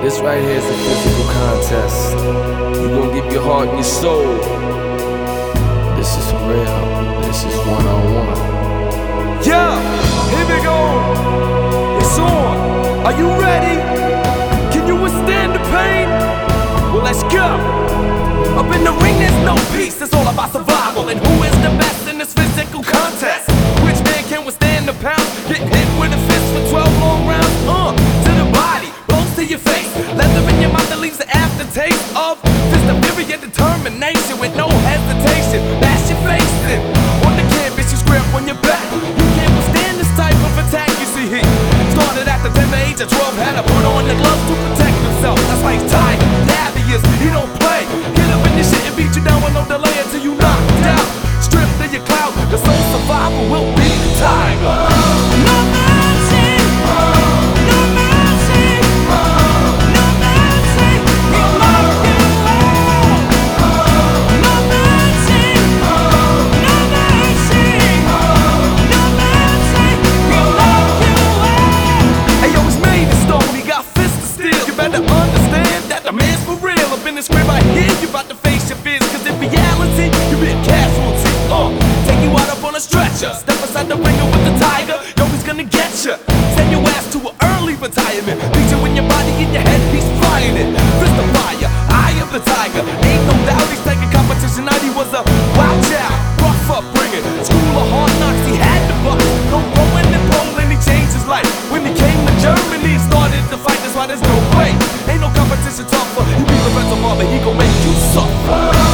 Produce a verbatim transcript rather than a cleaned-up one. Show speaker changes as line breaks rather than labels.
This right here is a physical contest. You gonna give your heart and your soul. This is for real. This is one on one.
Yeah, here we go. It's on. Are you ready? Can you withstand the pain? Well, let's go. Up in the ring, there's no peace. It's all about survival. And who is the best in this physical contest? Which man can withstand the pound? Get hit with a fist for twelve long rounds. Uh, to the body, blows to your face. Leather in your mouth that leaves the aftertaste of fist of fury and determination with no hesitation. Bash your face in. On the canvas, you square up on your back. You can't withstand this type of attack. You see, he started at the tender age of twelve. Had to put on the gloves to protect himself. That's why he's tired. Yeah, he is. He don't play. Get up in this shit and beat you down with no delay until you knocked out. Stripped of your clout. The sole survivor will be the tiger.
No mercy, no mercy, no mercy. We love you all. No mercy, no mercy, no mercy. We love you all.
Hey yo, it's made of stone. He got fists of steel. You better understand that the man's for real. Up in this crib right here, you about to face your fears. Cause in reality, you be a casualty. Uh, take you out up on a stretcher. Step aside the ringer with the tiger. Yo, he's gonna get ya. Send your ass to an early retirement. Beat you in your body, in your head, he's flying it. Fist of fire, eye of the tiger. Ain't no doubt he's taking competition out. He was a watch out, rough upbringing. School of hard knocks, he had to buck. No growing in Poland, he changed his life. When he came to Germany, he started to fight. That's why there's no way. Ain't no competition tougher. You be the best of all, but he gon' make you suffer.